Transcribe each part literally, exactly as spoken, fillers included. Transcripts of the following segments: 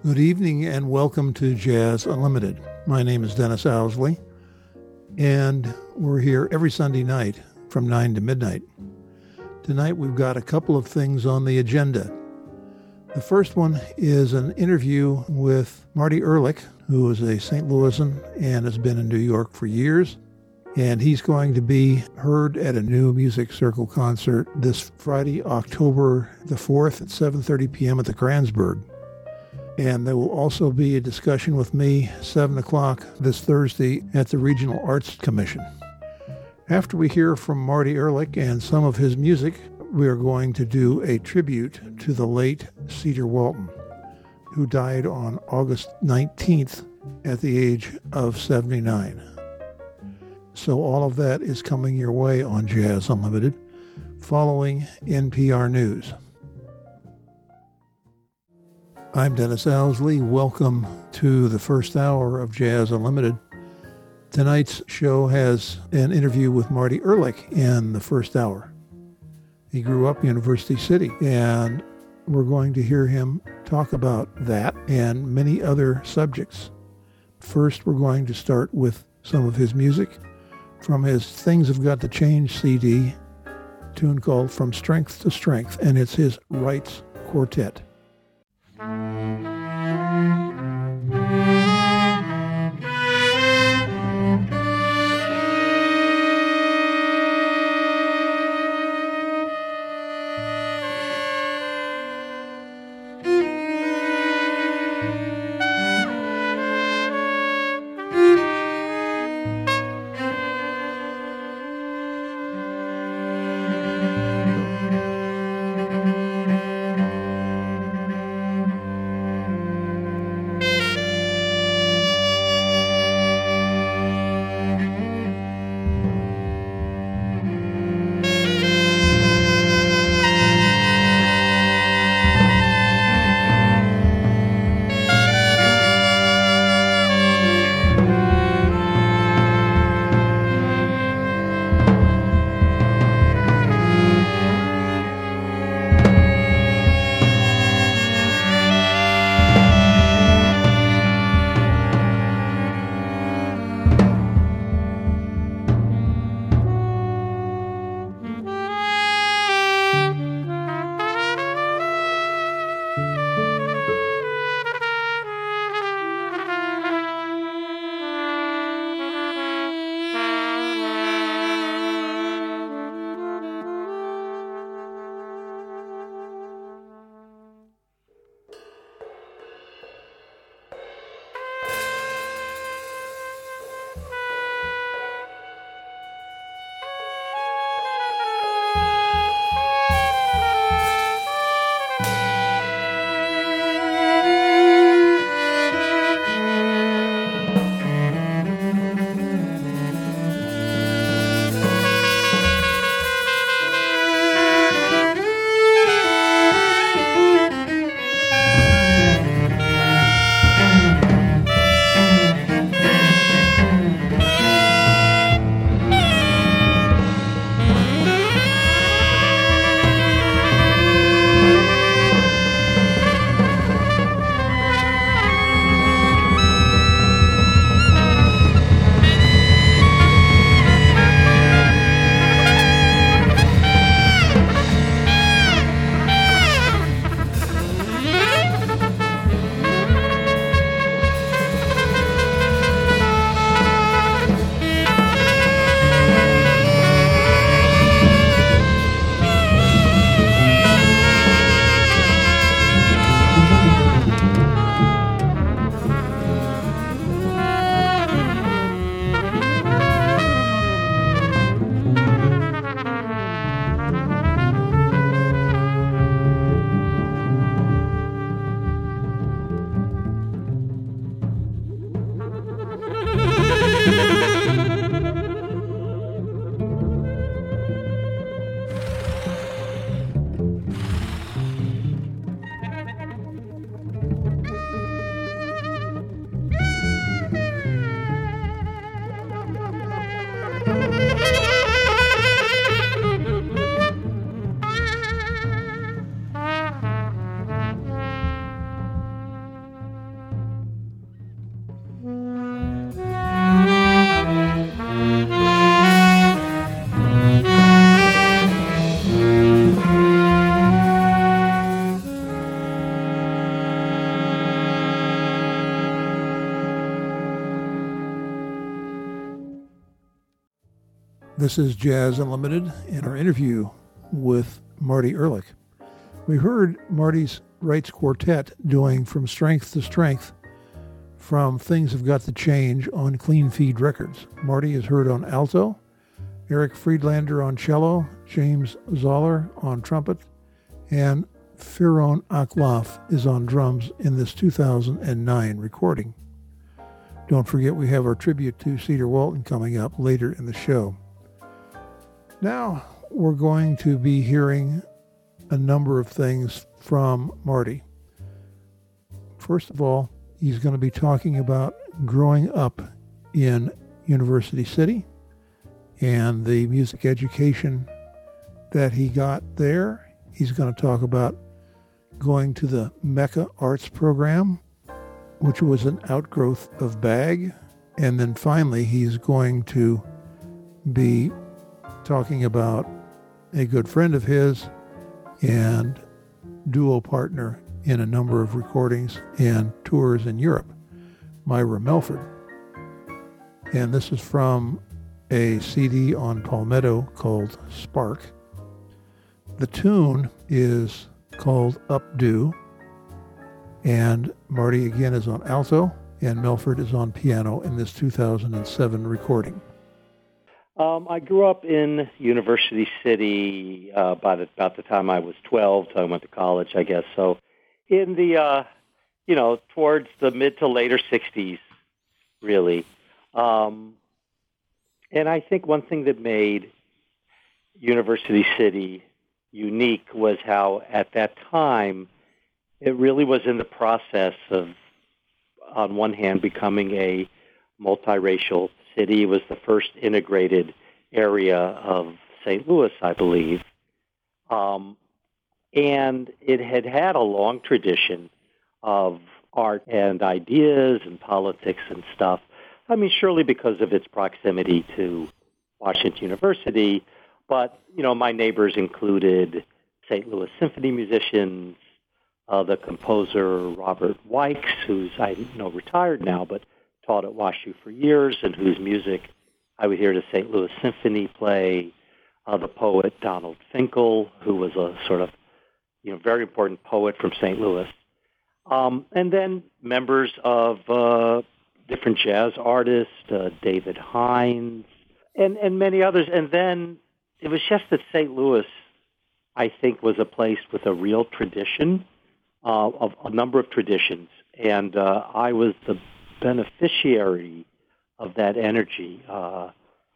Good evening and welcome to Jazz Unlimited. My name is Dennis Owsley, and we're here every Sunday night from nine to midnight. Tonight we've got a couple of things on the agenda. The first one is an interview with Marty Ehrlich, who is a Saint Louisan and has been in New York for years. And he's going to be heard at a new Music Circle concert this Friday, October the fourth at seven thirty p.m. at the Kranzberg. And there will also be a discussion with me, seven o'clock this Thursday at the Regional Arts Commission. After we hear from Marty Ehrlich and some of his music, we are going to do a tribute to the late Cedar Walton, who died on August nineteenth at the age of seventy-nine. So all of that is coming your way on Jazz Unlimited, following N P R News. I'm Dennis Owsley. Welcome to the first hour of Jazz Unlimited. Tonight's show has an interview with Marty Ehrlich in the first hour. He grew up in University City, and we're going to hear him talk about that and many other subjects. First, we're going to start with some of his music from his Things Have Got to Change C D, a tune called From Strength to Strength, and it's his Rights Quartet. This is Jazz Unlimited and our interview with Marty Ehrlich. We heard Marty's Wrights Quartet doing From Strength to Strength from Things Have Got to Change on Clean Feed Records. Marty is heard on alto, Eric Friedlander on cello, James Zoller on trumpet, and Firon Aklaf is on drums in this two thousand nine recording. Don't forget we have our tribute to Cedar Walton coming up later in the show. Now we're going to be hearing a number of things from Marty. First of all, he's going to be talking about growing up in University City and the music education that he got there. He's going to talk about going to the Mecca Arts Program, which was an outgrowth of BAG. And then finally, he's going to be talking about a good friend of his and duo partner in a number of recordings and tours in Europe, Myra Melford. And this is from a C D on Palmetto called Spark. The tune is called Updo, and Marty again is on alto, and Melford is on piano in this two thousand seven recording. Um, I grew up in University City uh, by the, about the time I was twelve, so I went to college, I guess. So in the, uh, you know, towards the mid to later sixties, really. Um, and I think one thing that made University City unique was how, at that time, it really was in the process of, on one hand, becoming a multiracial city. It was the first integrated area of Saint Louis, I believe. Um, and it had had a long tradition of art and ideas and politics and stuff. I mean, surely because of its proximity to Washington University, but, you know, my neighbors included Saint Louis symphony musicians, uh, the composer Robert Wykes, who's, I know, retired now, but taught at WashU for years, and whose music I would hear the Saint Louis Symphony play, uh, the poet Donald Finkel, who was a sort of, you know, very important poet from Saint Louis, um, and then members of uh, different jazz artists, uh, David Hines, and, and many others. And then it was just that Saint Louis, I think, was a place with a real tradition, uh, of a number of traditions, and uh, I was the beneficiary of that energy. Uh,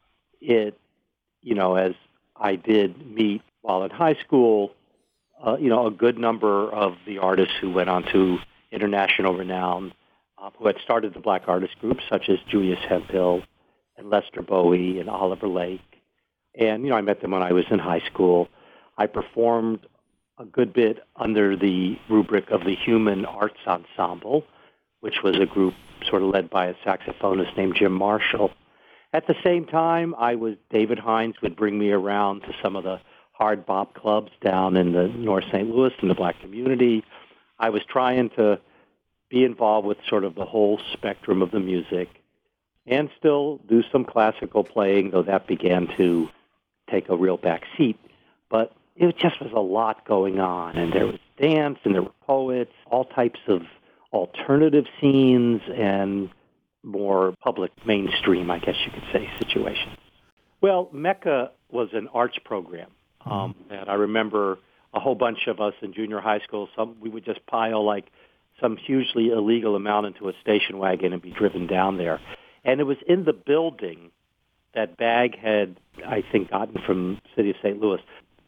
it, you know, as I did meet while in high school, uh, you know, a good number of the artists who went on to international renown, uh, who had started the black artist groups, such as Julius Hemphill and Lester Bowie and Oliver Lake. And, you know, I met them when I was in high school. I performed a good bit under the rubric of the Human Arts Ensemble, which was a group sort of led by a saxophonist named Jim Marshall. At the same time, I was David Hines would bring me around to some of the hard bop clubs down in the North Saint Louis in the black community. I was trying to be involved with sort of the whole spectrum of the music and still do some classical playing, though that began to take a real back seat. But it just was a lot going on, and there was dance, and there were poets, all types of alternative scenes, and more public mainstream, I guess you could say, situations. Well, Mecca was an arts program um, that I remember a whole bunch of us in junior high school, some we would just pile like some hugely illegal amount into a station wagon and be driven down there. And it was in the building that BAG had, I think, gotten from the city of Saint Louis.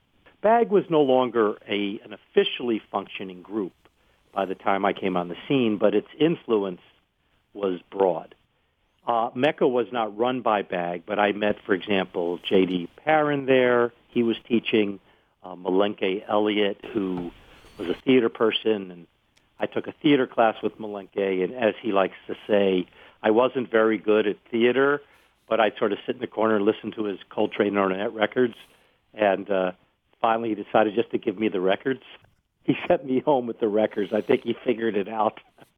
BAG was no longer a an officially functioning group by the time I came on the scene, but its influence was broad. Uh, Mecca was not run by BAG, but I met, for example, J D Perrin there. He was teaching uh, Malenke Elliott, who was a theater person, and I took a theater class with Malenke, and as he likes to say, I wasn't very good at theater, but I'd sort of sit in the corner and listen to his Coltrane and Ornette records, and uh, finally he decided just to give me the records. He sent me home with the records. I think he figured it out.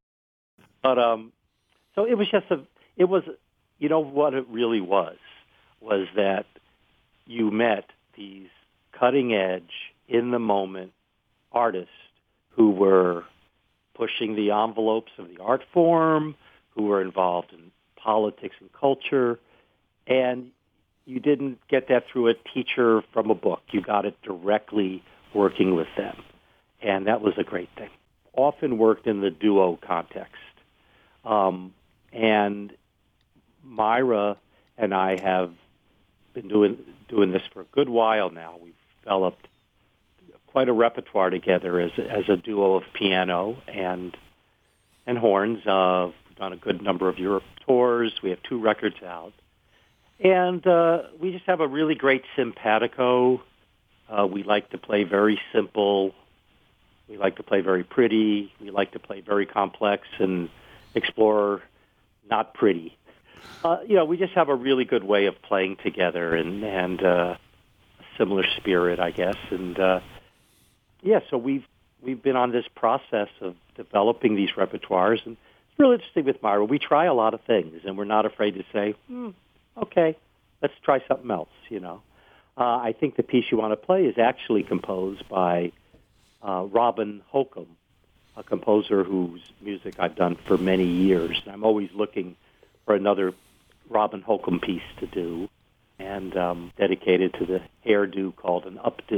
But um, so it was just a, it was, you know what it really was, was that you met these cutting-edge, in-the-moment artists who were pushing the envelopes of the art form, who were involved in politics and culture, and you didn't get that through a teacher from a book. You got it directly working with them, and that was a great thing. Often worked in the duo context. Um, and Myra and I have been doing doing this for a good while now. We've developed quite a repertoire together as as a duo of piano and and horns. Uh, we've done a good number of Europe tours. We have two records out, and uh, we just have a really great simpatico. Uh, we like to play very simple. We like to play very pretty. We like to play very complex and explore not pretty. Uh, you know, we just have a really good way of playing together and, and uh, a similar spirit, I guess. And, uh, yeah, so we've we've been on this process of developing these repertoires. And it's really interesting with Myra. We try a lot of things, and we're not afraid to say, hmm, okay, let's try something else, you know. Uh, I think the piece you want to play is actually composed by uh, Robin Holcomb, a composer whose music I've done for many years. I'm always looking for another Robin Holcomb piece to do, and um, dedicated to the hairdo called an updo.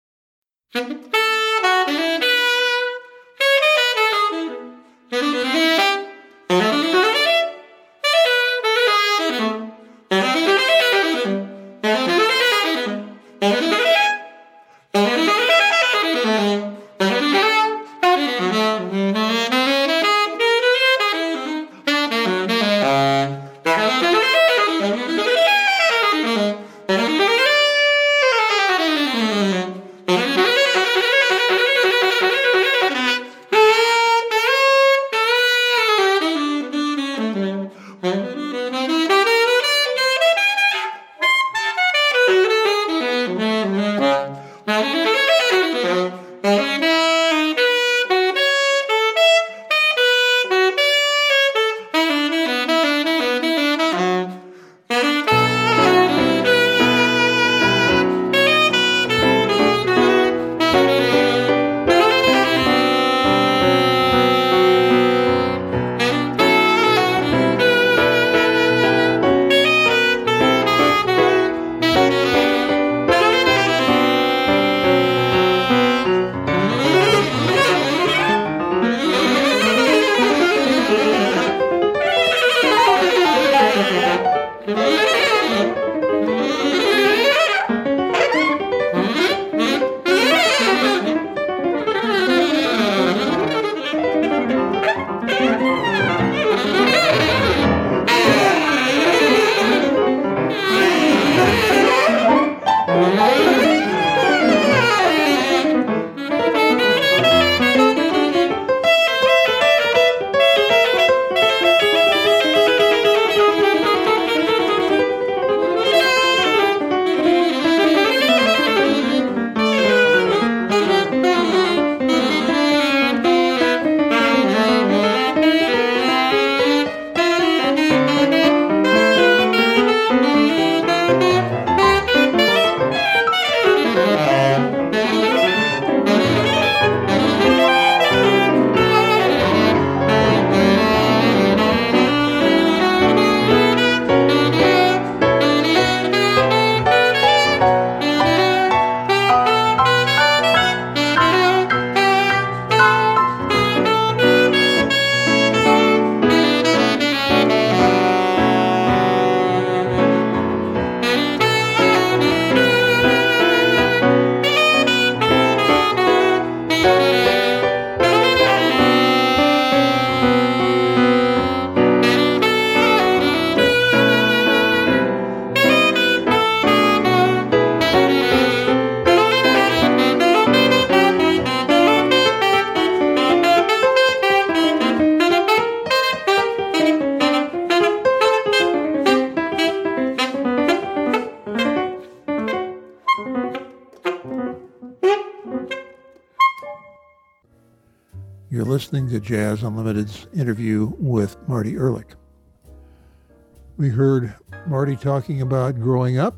You're listening to Jazz Unlimited's interview with Marty Ehrlich. We heard Marty talking about growing up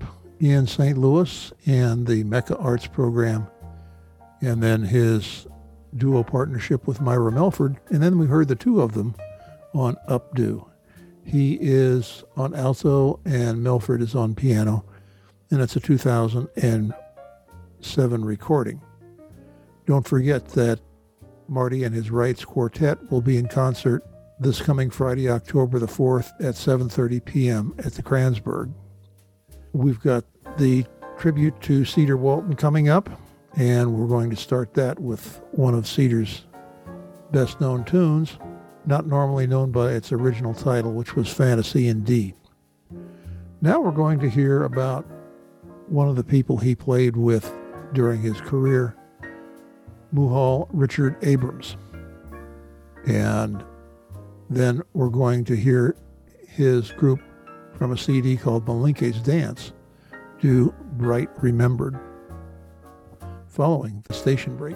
in Saint Louis and the Mecca Arts Program, and then his duo partnership with Myra Melford, and then we heard the two of them on Updo. He is on alto and Melford is on piano, and it's a two thousand seven recording. Don't forget that Marty and his Wrights Quartet will be in concert this coming Friday, October the fourth at seven thirty p.m. at the Kranzberg. We've got the tribute to Cedar Walton coming up, and we're going to start that with one of Cedar's best-known tunes, not normally known by its original title, which was Fantasy in D. Now we're going to hear about one of the people he played with during his career, Muhal Richard Abrams. And then we're going to hear his group from a C D called Malinke's Dance do Bright Remembered, following the station break.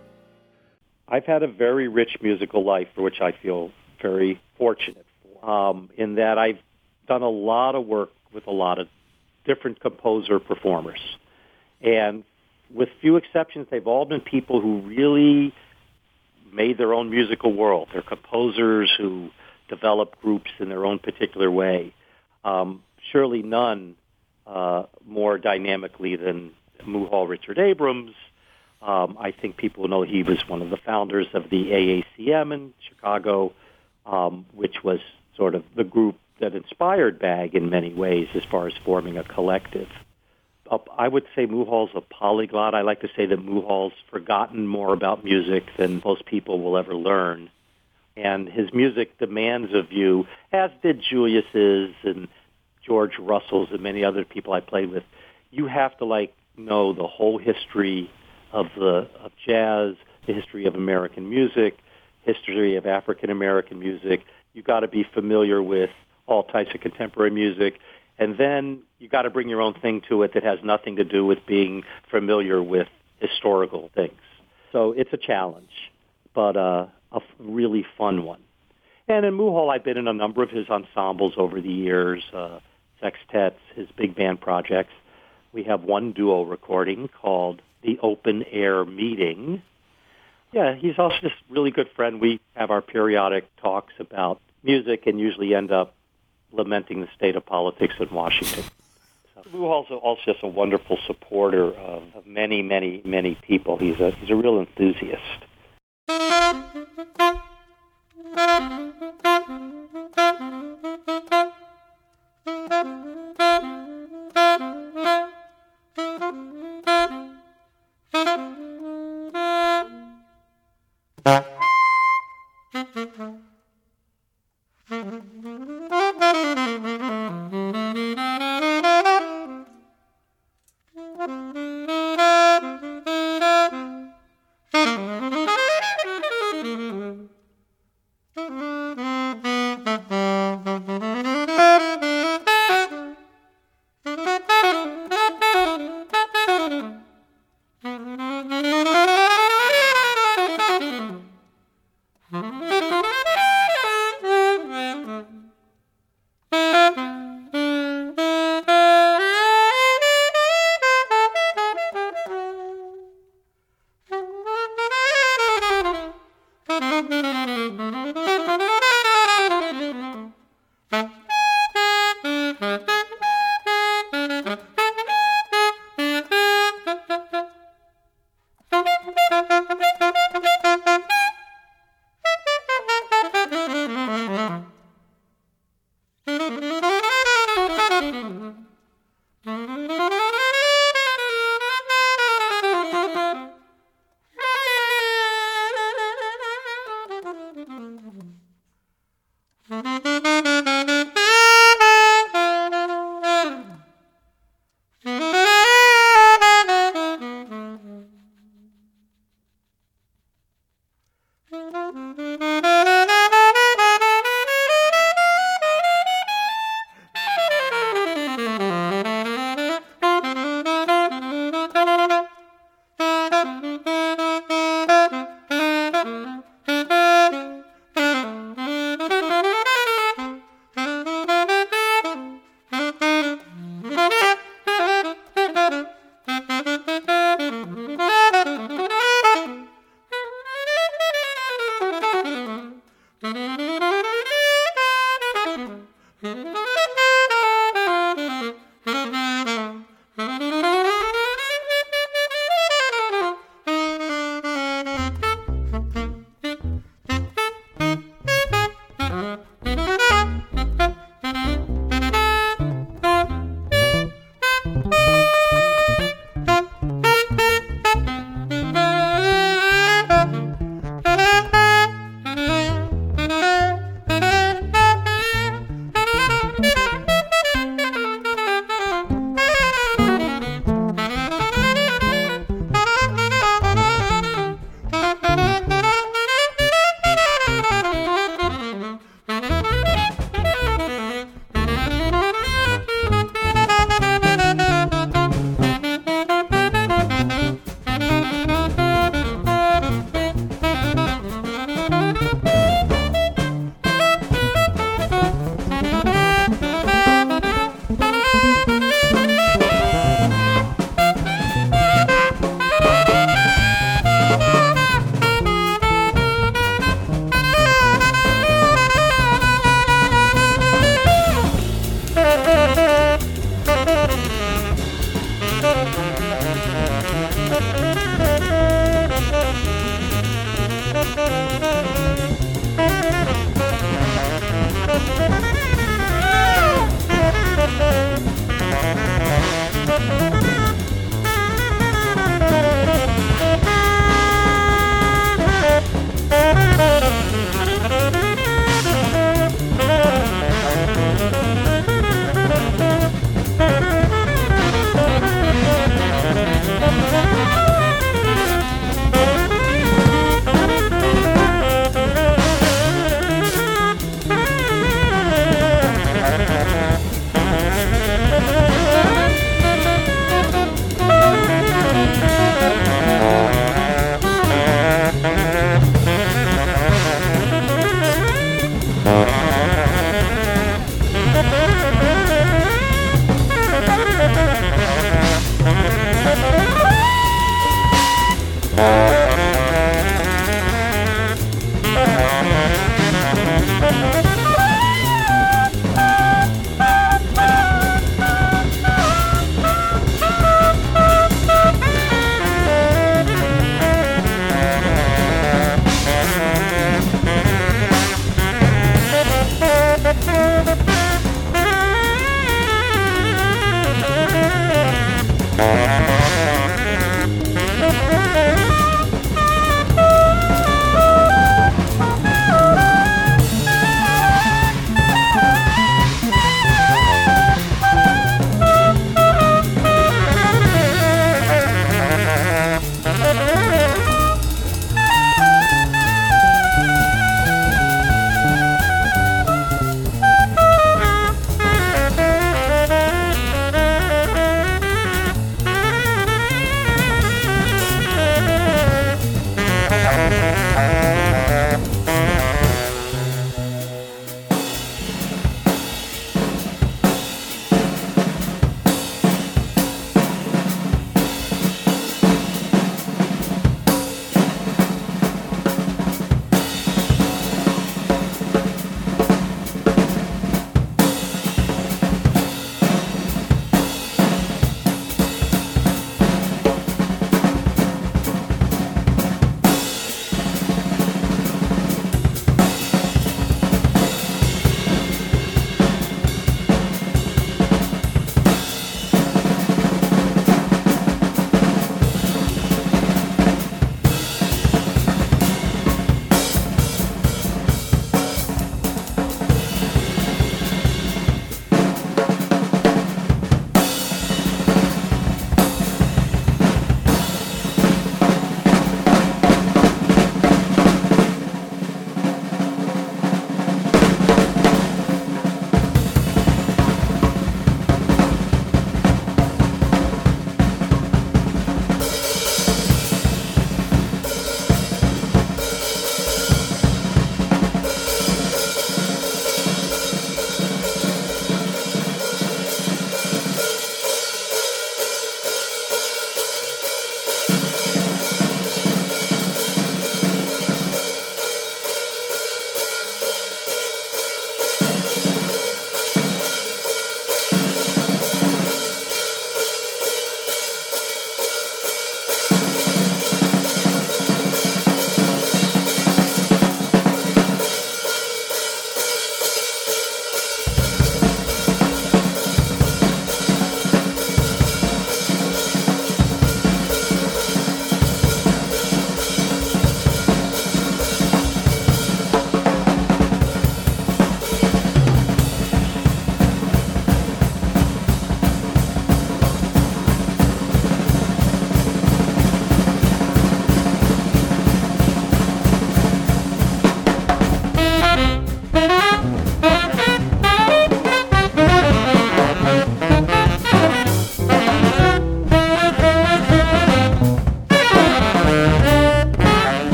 I've had a very rich musical life for which I feel very fortunate um, in that I've done a lot of work with a lot of different composer performers. And with few exceptions, they've all been people who really made their own musical world. They're composers who develop groups in their own particular way. Um, surely none uh, more dynamically than Muhal Richard Abrams. Um, I think people know he was one of the founders of the A A C M in Chicago, um, which was sort of the group that inspired Bag in many ways as far as forming a collective. Uh, I would say Muhal's a polyglot. I like to say that Muhal's forgotten more about music than most people will ever learn. And his music demands of you, as did Julius's and George Russell's and many other people I played with, you have to like know the whole history of the of jazz, the history of American music, history of African American music. You got to be familiar with all types of contemporary music, and then you got to bring your own thing to it that has nothing to do with being familiar with historical things. So it's a challenge, but uh, a really fun one. And in Muhal, I've been in a number of his ensembles over the years, uh, sextets, his big band projects. We have one duo recording called The Open Air Meeting. Yeah, he's also just a really good friend. We have our periodic talks about music and usually end up lamenting the state of politics in Washington. So, Muhal's also just a wonderful supporter of, of many, many, many people. He's a he's a real enthusiast.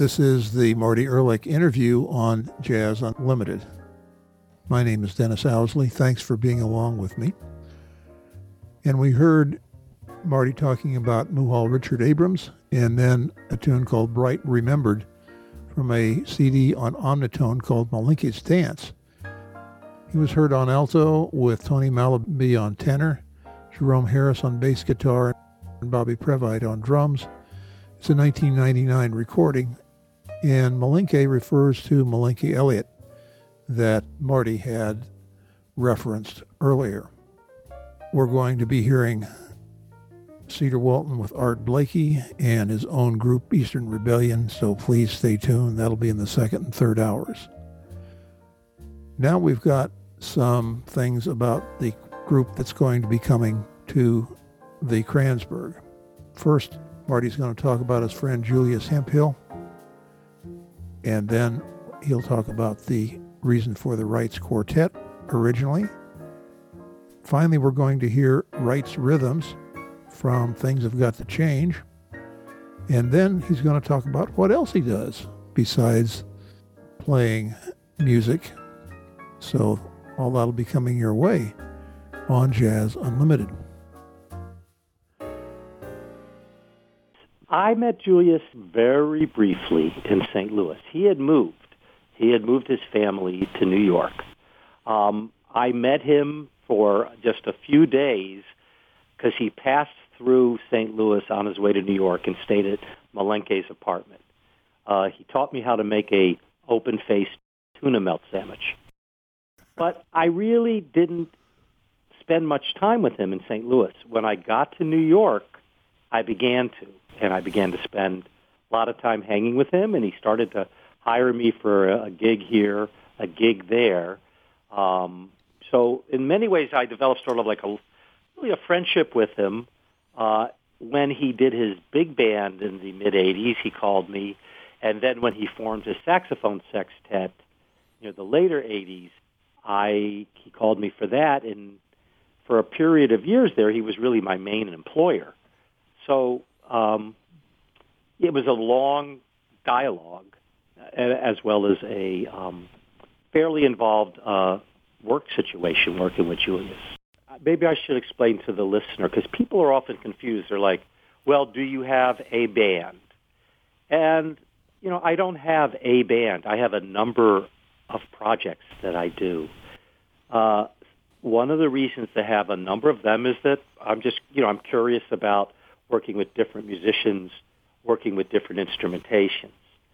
This is the Marty Ehrlich interview on Jazz Unlimited. My name is Dennis Owsley. Thanks for being along with me. And we heard Marty talking about Muhal Richard Abrams, and then a tune called Bright Remembered from a C D on Omnitone called Malinke's Dance. He was heard on alto with Tony Malaby on tenor, Jerome Harris on bass guitar, and Bobby Previte on drums. It's a nineteen ninety-nine recording, and Malinke refers to Malinke Elliott that Marty had referenced earlier. We're going to be hearing Cedar Walton with Art Blakey and his own group, Eastern Rebellion, so please stay tuned. That'll be in the second and third hours. Now we've got some things about the group that's going to be coming to the Kranzberg. First, Marty's going to talk about his friend Julius Hemphill, and then he'll talk about the reason for the Wrights Quartet originally. Finally, we're going to hear Wrights Rhythms from Things Have Got to Change. And then he's going to talk about what else he does besides playing music. So all that'll be coming your way on Jazz Unlimited. I met Julius very briefly in Saint Louis. He had moved. He had moved his family to New York. Um, I met him for just a few days because he passed through Saint Louis on his way to New York and stayed at Malinke's apartment. Uh, he taught me how to make a open-faced tuna melt sandwich. But I really didn't spend much time with him in Saint Louis. When I got to New York, I began to, and I began to spend a lot of time hanging with him, and he started to hire me for a, a gig here, a gig there. Um, so in many ways, I developed sort of like a really a friendship with him. Uh, when he did his big band in the mid-eighties, he called me, and then when he formed his saxophone sextet, you know, the later eighties, I he called me for that, and for a period of years there, he was really my main employer. So um, it was a long dialogue, as well as a um, fairly involved uh, work situation working with Julius. Maybe I should explain to the listener, because people are often confused. They're like, well, do you have a band? And, you know, I don't have a band. I have a number of projects that I do. Uh, one of the reasons to have a number of them is that I'm just, you know, I'm curious about working with different musicians, working with different instrumentations.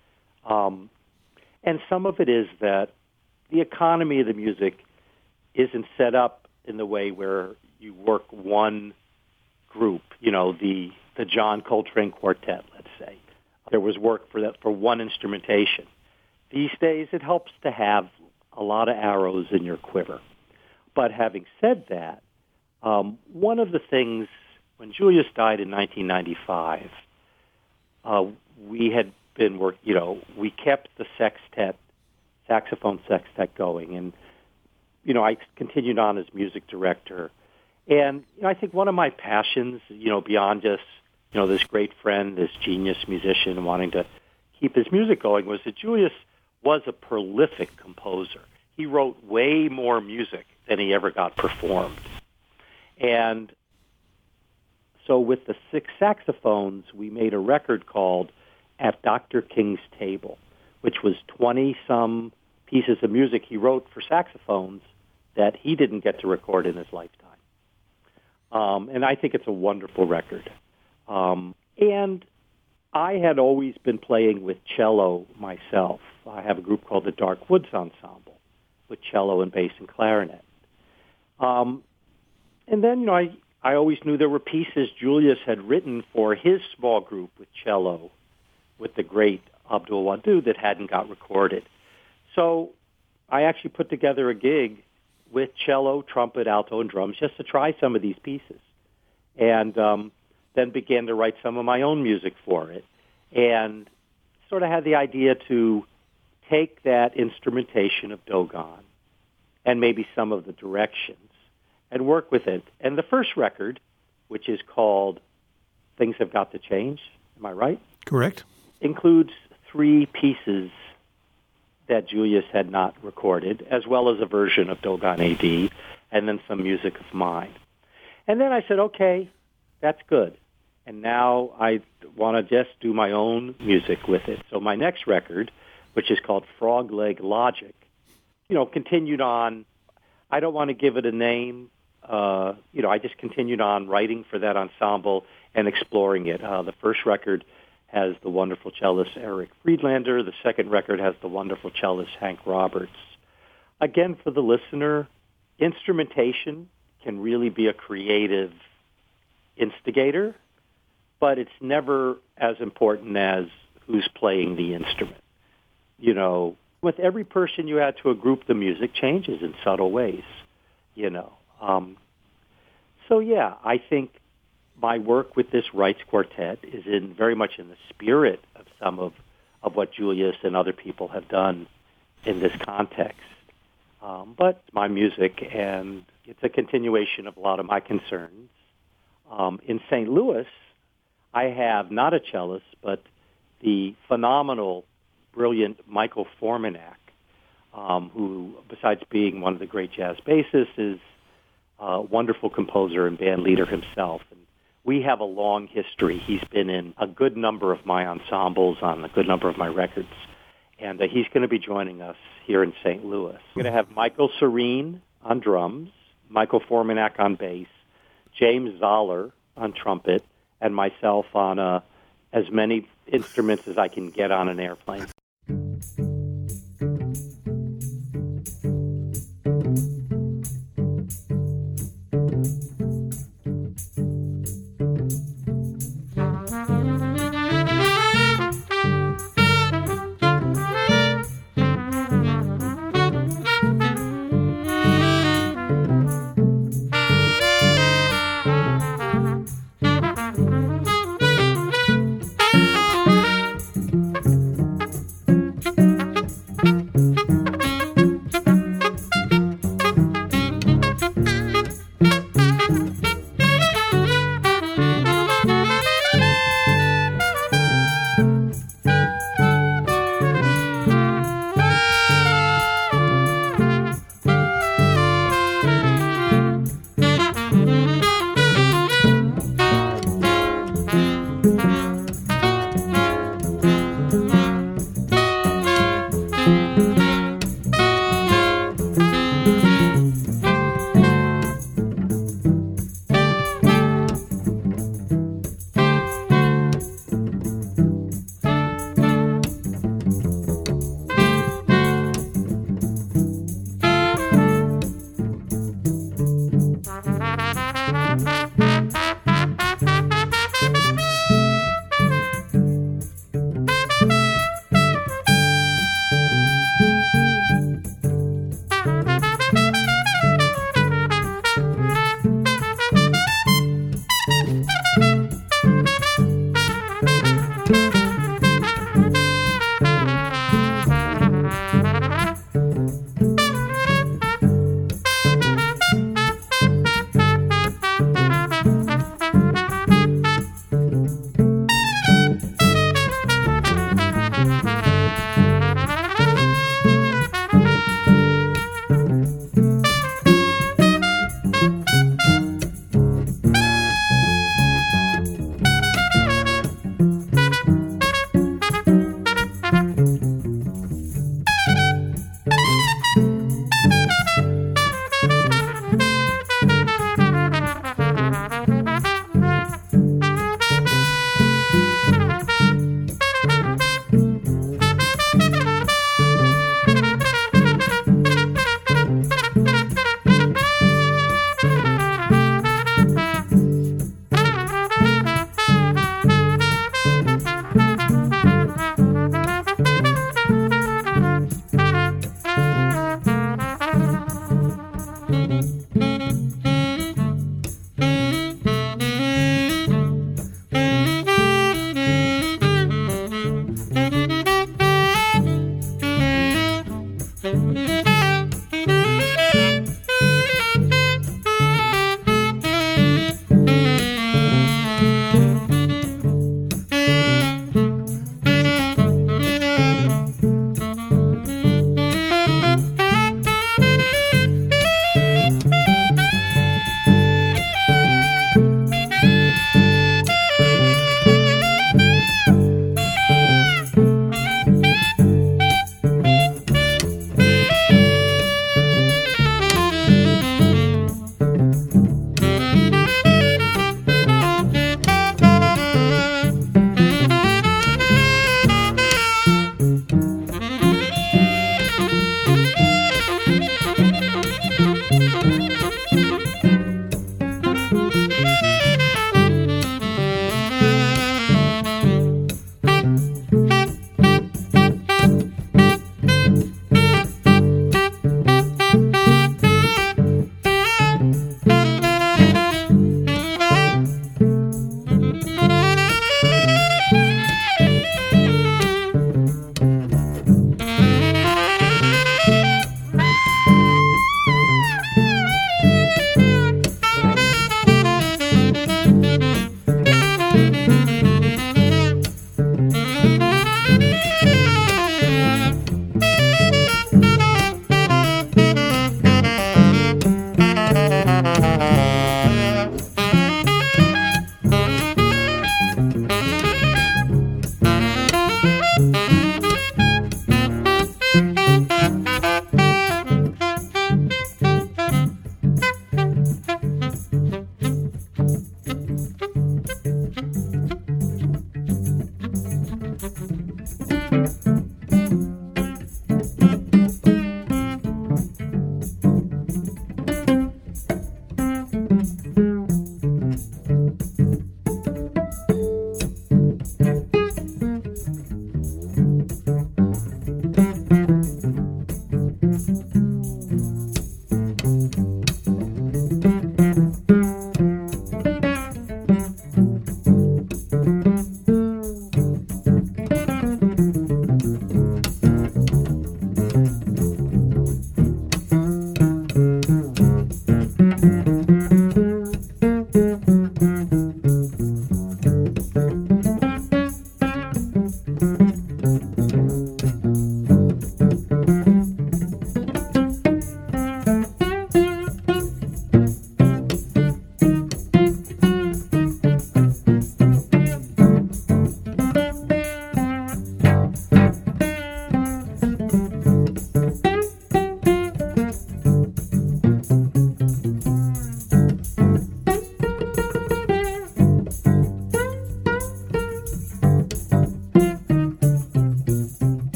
Um, and some of it is that the economy of the music isn't set up in the way where you work one group, you know, the, the John Coltrane Quartet, let's say. There was work for that for one instrumentation. These days, it helps to have a lot of arrows in your quiver. But having said that, um, one of the things, when Julius died in nineteen ninety-five, uh, we had been work. You know, we kept the sextet, saxophone sextet going, and you know, I continued on as music director. And you know, I think one of my passions, you know, beyond just you know this great friend, this genius musician, wanting to keep his music going, was that Julius was a prolific composer. He wrote way more music than he ever got performed. And so with the six saxophones, we made a record called At Doctor King's Table, which was twenty-some pieces of music he wrote for saxophones that he didn't get to record in his lifetime. Um, and I think it's a wonderful record. Um, and I had always been playing with cello myself. I have a group called the Dark Woods Ensemble with cello and bass and clarinet. Um, and then, you know, I, I always knew there were pieces Julius had written for his small group with cello with the great Abdul Wadud that hadn't got recorded. So I actually put together a gig with cello, trumpet, alto, and drums just to try some of these pieces. And um, then began to write some of my own music for it. And sort of had the idea to take that instrumentation of Dogon and maybe some of the directions and work with it. And the first record, which is called Things Have Got to Change, am I right? Correct. Includes three pieces that Julius had not recorded, as well as a version of Dogon A D, and then some music of mine. And then I said, okay, that's good. And now I want to just do my own music with it. So my next record, which is called Frog Leg Logic, you know, continued on. I don't want to give it a name. Uh, you know, I just continued on writing for that ensemble and exploring it. Uh, the first record has the wonderful cellist Eric Friedlander. The second record has the wonderful cellist Hank Roberts. Again, for the listener, instrumentation can really be a creative instigator, but it's never as important as who's playing the instrument. You know, with every person you add to a group, the music changes in subtle ways, you know. Um, so, yeah, I think my work with this Rites Quartet is in very much in the spirit of some of, of what Julius and other people have done in this context. Um, but my music, and it's a continuation of a lot of my concerns. Um, in Saint Louis, I have not a cellist, but the phenomenal, brilliant Michael Formanak, um, who, besides being one of the great jazz bassists, is a wonderful composer and band leader himself. And we have a long history. He's been in a good number of my ensembles on a good number of my records. And uh, he's going to be joining us here in Saint Louis. We're going to have Michael Serene on drums, Michael Formanak on bass, James Zoller on trumpet, and myself on uh, as many instruments as I can get on an airplane.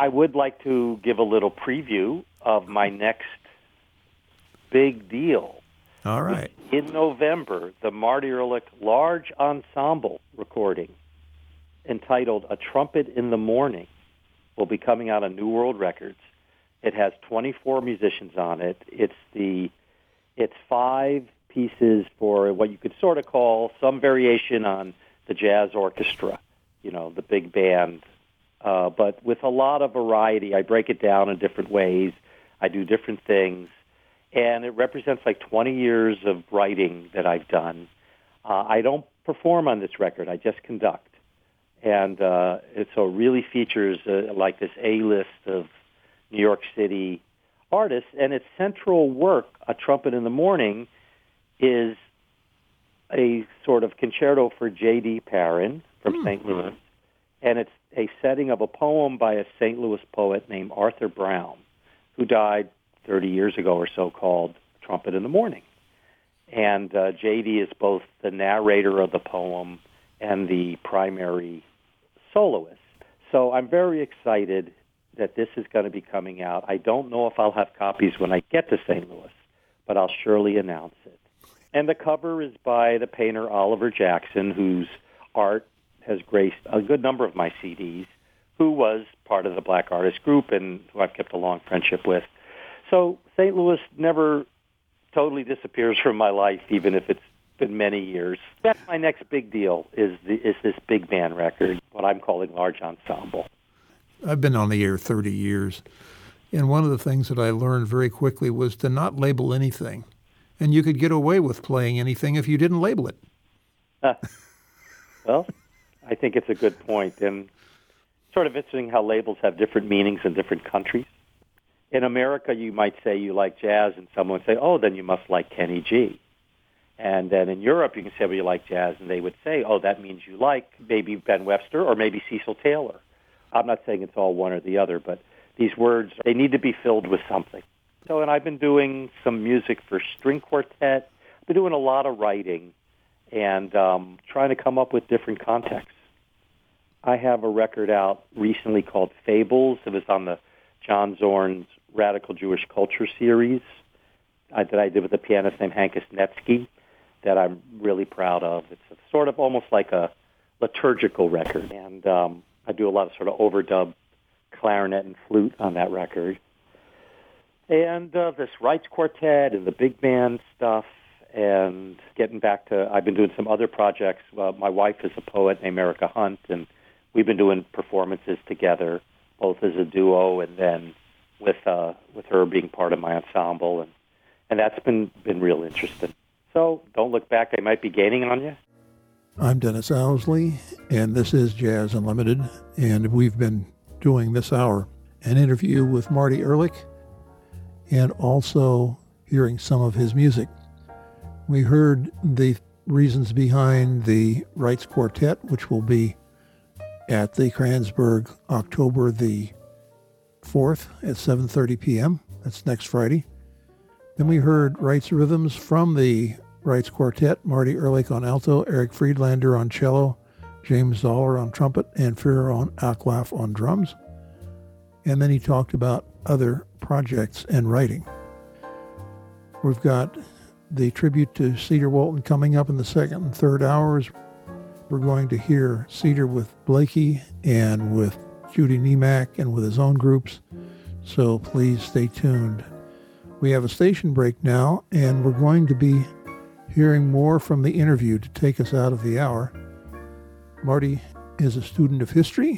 I would like to give a little preview of my next big deal. All right. In November, the Marty Ehrlich Large Ensemble recording entitled A Trumpet in the Morning will be coming out on New World Records. It has twenty-four musicians on it. It's the it's five pieces for what you could sort of call some variation on the jazz orchestra, you know, the big band, uh, but with a lot of variety. I break it down in different ways. I do different things, and it represents like twenty years of writing that I've done. Uh, I don't perform on this record. I just conduct. And uh, it so it really features uh, like this A-list of New York City artists, and its central work, A Trumpet in the Morning, is a sort of concerto for J D. Perrin from mm. Saint Louis, and it's a setting of a poem by a Saint Louis poet named Arthur Brown, who died thirty years ago or so, called Trumpet in the Morning. And uh, J D is both the narrator of the poem and the primary soloist. So I'm very excited that this is going to be coming out. I don't know if I'll have copies when I get to Saint Louis, but I'll surely announce it. And the cover is by the painter Oliver Jackson, whose art has graced a good number of my C Ds, who was part of the Black Artist Group and who I've kept a long friendship with. So Saint Louis never totally disappears from my life, even if it's been many years. That's my next big deal, is the, is this big band record, what I'm calling Large Ensemble. I've been on the air thirty years, and one of the things that I learned very quickly was to not label anything. And you could get away with playing anything if you didn't label it. Uh, well, I think it's a good point. And sort of interesting how labels have different meanings in different countries. In America, you might say you like jazz, and someone would say, oh, then you must like Kenny G. And then in Europe, you can say, well, you like jazz, and they would say, oh, that means you like maybe Ben Webster or maybe Cecil Taylor. I'm not saying it's all one or the other, but these words, they need to be filled with something. So, and I've been doing some music for string quartet. I've been doing a lot of writing and um, trying to come up with different contexts. I have a record out recently called Fables. It was on the John Zorn's Radical Jewish Culture series uh, that I did with a pianist named Hankus Netsky that I'm really proud of. It's a, sort of almost like a liturgical record, and um, I do a lot of sort of overdub clarinet and flute on that record. And uh, this Wrights Quartet and the big band stuff, and getting back to, I've been doing some other projects. Uh, my wife is a poet named Erica Hunt, and we've been doing performances together, both as a duo and then with uh, with her being part of my ensemble, and and that's been been real interesting. So don't look back; I might be gaining on you. I'm Dennis Owsley, and this is Jazz Unlimited, and we've been doing this hour an interview with Marty Ehrlich, and also hearing some of his music. We heard the reasons behind the Wrights Quartet, which will be at the Kranzberg October the fourth at seven thirty p.m. That's next Friday. Then we heard Wrights Rhythms from the Wrights Quartet, Marty Ehrlich on alto, Eric Friedlander on cello, James Zoller on trumpet, and Führer Acklaf on drums. And then he talked about other projects and writing. We've got the tribute to Cedar Walton coming up in the second and third hours. We're going to hear Cedar with Blakey and with Judy Niemak and with his own groups, so please stay tuned. We have a station break now, and we're going to be hearing more from the interview to take us out of the hour. Marty is a student of history,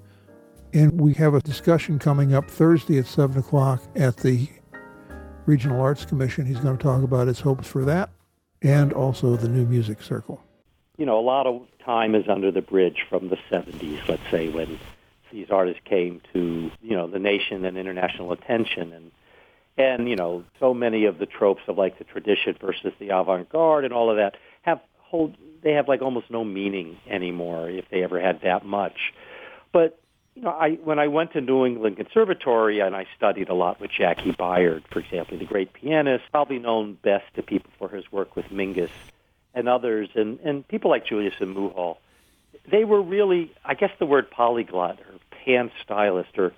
and we have a discussion coming up Thursday at seven o'clock at the Regional Arts Commission. He's going to talk about his hopes for that and also the New Music Circle. You know, a lot of time is under the bridge from the seventies, let's say, when these artists came to, you know, the nation and international attention. And, and you know, so many of the tropes of, like, the tradition versus the avant-garde and all of that have hold, they have, like, almost no meaning anymore, if they ever had that much. But, you know, I when I went to New England Conservatory and I studied a lot with Jackie Byard, for example, the great pianist, probably known best to people for his work with Mingus and others, and, and people like Julius and Muhal, they were really, I guess the word polyglot or pan-stylist, or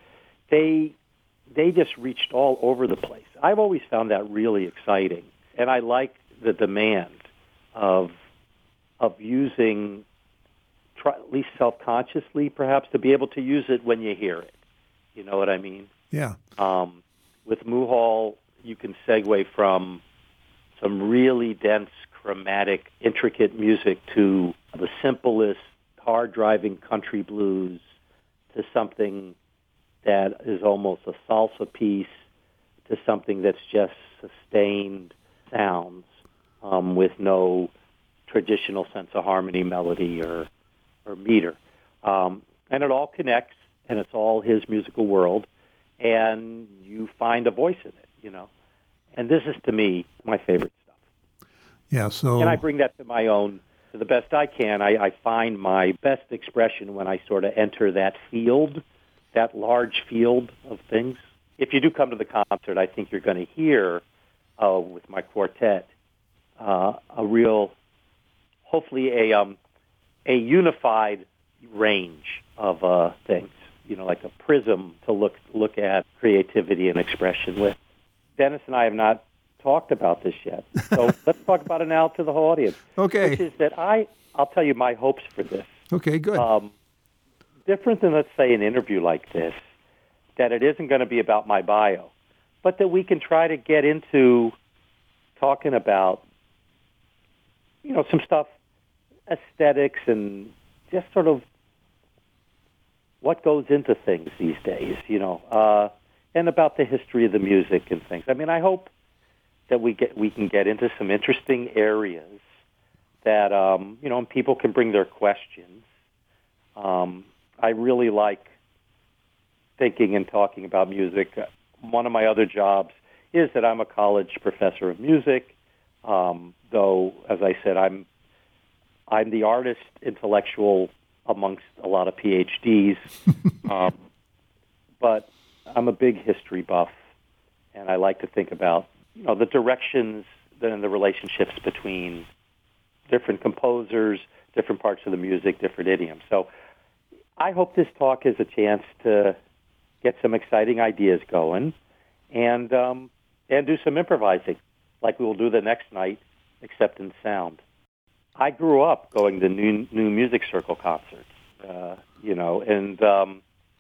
they they just reached all over the place. I've always found that really exciting, and I like the demand of of using, try, at least self-consciously, perhaps, to be able to use it when you hear it. You know what I mean? Yeah. Um, with Muhal, you can segue from some really dense, chromatic, intricate music to the simplest, hard-driving country blues to something that is almost a salsa piece to something that's just sustained sounds um, with no traditional sense of harmony, melody, or or meter. Um, and it all connects, and it's all his musical world, and you find a voice in it, you know. And this is, to me, my favorite stuff. Yeah, so... And I bring that to my own, to the best I can. I, I find my best expression when I sort of enter that field, that large field of things. If you do come to the concert, I think you're going to hear, uh, with my quartet, uh, a real, hopefully a um, a unified range of uh, things, you know, like a prism to look look at creativity and expression with. Dennis and I have not talked about this yet, so let's talk about it now to the whole audience. Okay. Which is that I, I'll tell you my hopes for this. Okay, good. Um, different than, let's say, an interview like this, that it isn't going to be about my bio, but that we can try to get into talking about, you know, some stuff, aesthetics and just sort of what goes into things these days, you know, uh, and about the history of the music and things. I mean, I hope that we get we can get into some interesting areas that, um, you know, and people can bring their questions. Um, I really like thinking and talking about music. One of my other jobs is that I'm a college professor of music, um, though, as I said, I'm I'm the artist intellectual amongst a lot of P H Ds, um, but I'm a big history buff, and I like to think about, you know, the directions and the relationships between different composers, different parts of the music, different idioms. So I hope this talk is a chance to get some exciting ideas going and um, and do some improvising, like we will do the next night, except in sound. I grew up going to new, new music circle concerts, uh, you know, and um,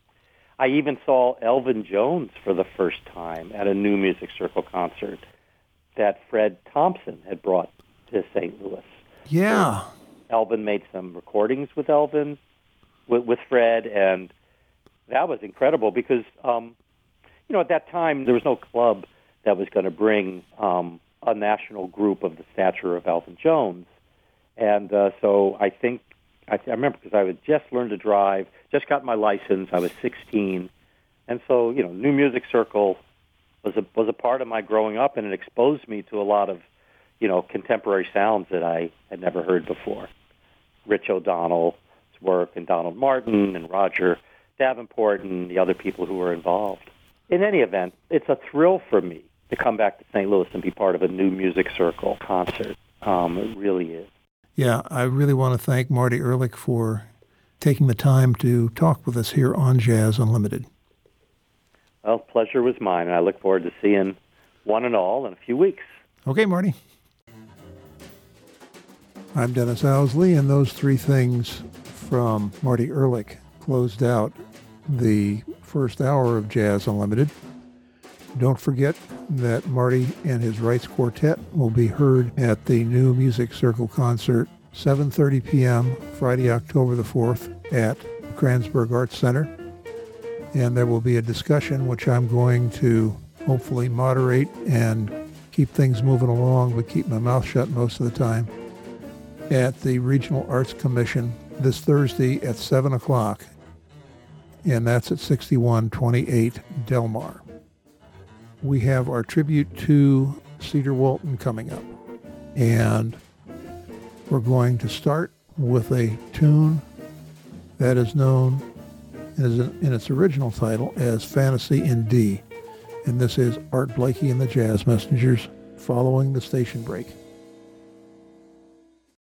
I even saw Elvin Jones for the first time at a new music circle concert that Fred Thompson had brought to Saint Louis. Yeah. So Elvin made some recordings with Elvin, with, with Fred, and that was incredible because, um, you know, at that time there was no club that was going to bring um, a national group of the stature of Elvin Jones. And uh, so I think, I, I remember because I had just learned to drive, just got my license, I was sixteen. And so, you know, New Music Circle was a, was a part of my growing up, and it exposed me to a lot of, you know, contemporary sounds that I had never heard before. Rich O'Donnell's work, and Donald Martin, and Roger Davenport, and the other people who were involved. In any event, it's a thrill for me to come back to Saint Louis and be part of a New Music Circle concert. Um, it really is. Yeah, I really want to thank Marty Ehrlich for taking the time to talk with us here on Jazz Unlimited. Well, pleasure was mine, and I look forward to seeing one and all in a few weeks. Okay, Marty. I'm Dennis Owsley, and those three things from Marty Ehrlich closed out the first hour of Jazz Unlimited. Don't forget that Marty and his Rights Quartet will be heard at the New Music Circle concert, seven thirty p.m., Friday, October the fourth, at Kranzberg Arts Center. And there will be a discussion, which I'm going to hopefully moderate and keep things moving along, but keep my mouth shut most of the time, at the Regional Arts Commission this Thursday at seven o'clock. And that's at sixty-one twenty-eight Del Mar. We have our tribute to Cedar Walton coming up. And we're going to start with a tune that is known as in its original title as Fantasy in D. And this is Art Blakey and the Jazz Messengers following the station break.